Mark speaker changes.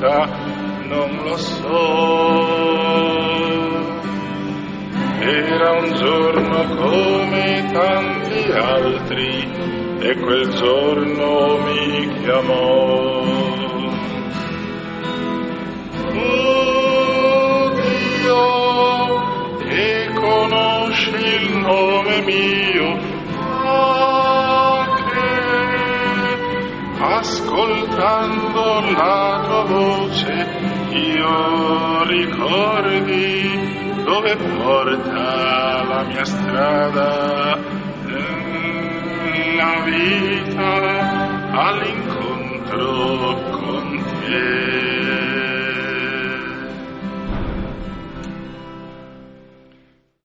Speaker 1: realtà non lo so. Era un giorno come tanti altri e quel giorno mi chiamò. Oh Dio, che conosci il nome mio, ascoltando la tua voce io ricordi dove porta la mia strada, la vita